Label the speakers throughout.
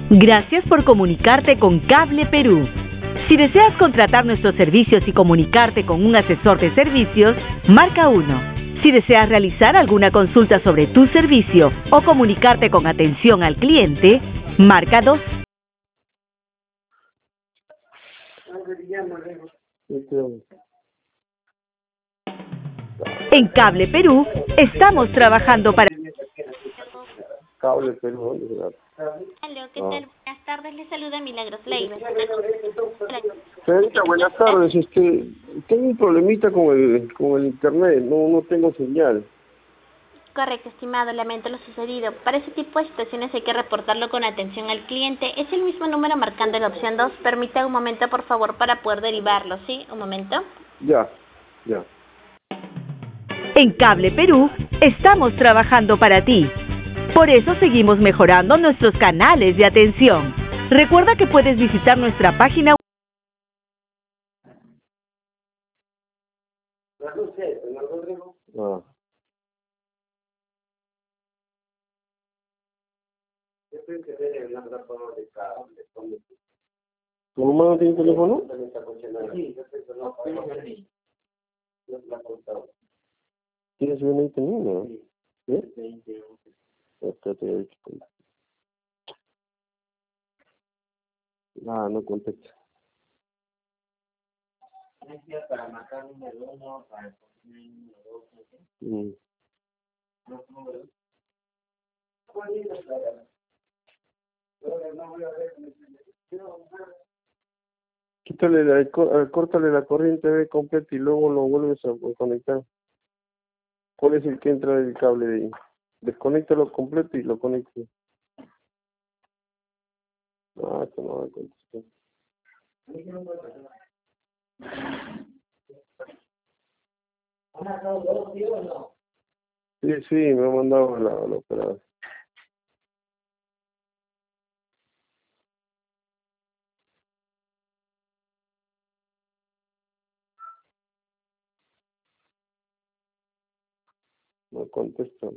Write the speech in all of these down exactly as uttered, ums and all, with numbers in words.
Speaker 1: Gracias por comunicarte con Cable Perú. Si deseas contratar nuestros servicios y comunicarte con un asesor de servicios, marca uno. Si deseas realizar alguna consulta sobre tu servicio o comunicarte con atención al cliente, marca dos. En Cable Perú estamos trabajando para...
Speaker 2: Cable Perú, ¿dónde?
Speaker 3: Aló, ¿qué
Speaker 2: Ah.
Speaker 3: tal? Buenas tardes, les saluda Milagros Leiva.
Speaker 2: Señorita, buenas tardes. Este, tengo un problemita con el, con el internet, no, no tengo señal.
Speaker 3: Correcto, estimado, lamento lo sucedido. Para ese tipo de situaciones hay que reportarlo con atención al cliente. Es el mismo número marcando la opción dos. Permita un momento, por favor, para poder derivarlo, ¿sí? Un momento.
Speaker 2: Ya, ya.
Speaker 1: En Cable Perú estamos trabajando para ti. Por eso seguimos mejorando nuestros canales de atención. Recuerda que puedes visitar nuestra página web.
Speaker 2: Ah. ¿Tu mamá no tiene teléfono? ¿Tienes un veinte niño? ¿Sí? Espérate, a ver qué contesta. Ah, no contesta. Mm. Quítale la, có- córtale la corriente ve completa y luego lo vuelves a conectar. ¿Cuál es el que entra del cable de ahí? Desconéctalo completo y lo conectas. Ah, que no va a contestar. Sí, sí, me ha mandado la, la operadora. No contesta.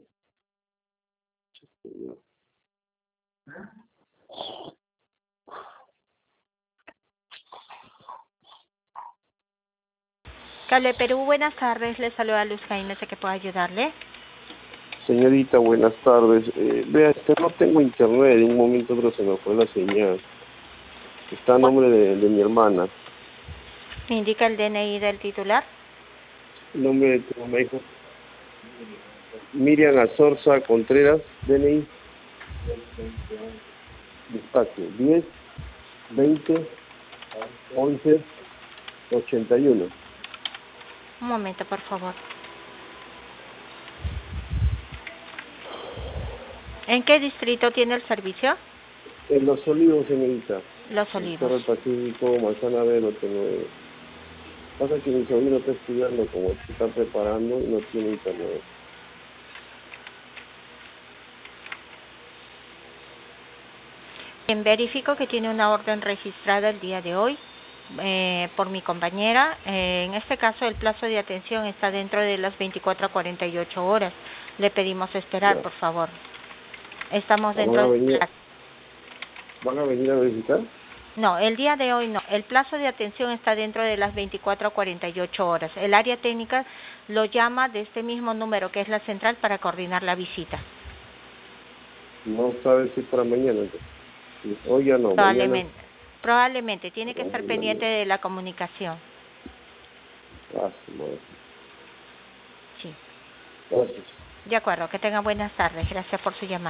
Speaker 4: Cable Perú, buenas tardes. Le saluda Luz Jaime, sé que puedo ayudarle.
Speaker 2: Señorita, buenas tardes. Eh, vea, es que no tengo internet, de un momento a otro se me fue la señal. Está a nombre de, de mi hermana.
Speaker 4: ¿Me indica el D N I del titular?
Speaker 2: El nombre de tu mamá, hijo. Miriam Azorza Contreras, D N I. Despacho, diez, veinte, once, ochenta y uno.
Speaker 4: Un momento, por favor. ¿En qué distrito tiene el servicio?
Speaker 2: En Los Olivos, señorita.
Speaker 4: Los Olivos.
Speaker 2: Cerro del Pacífico, Manzana Verde, Lote nueve. Pasa que mi sobrino está estudiando, como se está preparando, y no tiene internet.
Speaker 4: Bien, verifico que tiene una orden registrada el día de hoy eh, por mi compañera. Eh, en este caso, el plazo de atención está dentro de las veinticuatro a cuarenta y ocho horas. Le pedimos esperar,
Speaker 2: Ya.
Speaker 4: por favor. Estamos
Speaker 2: ¿Van
Speaker 4: dentro
Speaker 2: a
Speaker 4: de...
Speaker 2: venir,
Speaker 4: la-
Speaker 2: ¿Van a venir a visitar?
Speaker 4: No, el día de hoy no. El plazo de atención está dentro de las veinticuatro a cuarenta y ocho horas. El área técnica lo llama de este mismo número, que es la central, para coordinar la visita.
Speaker 2: No sabe si para mañana. Entonces. Hoy ya no,
Speaker 4: Probablemente. Probablemente. Tiene que
Speaker 2: mañana.
Speaker 4: estar pendiente de la comunicación.
Speaker 2: Ah, su madre.
Speaker 4: Sí.
Speaker 2: Gracias.
Speaker 4: De acuerdo. Que tenga buenas tardes. Gracias por su llamada.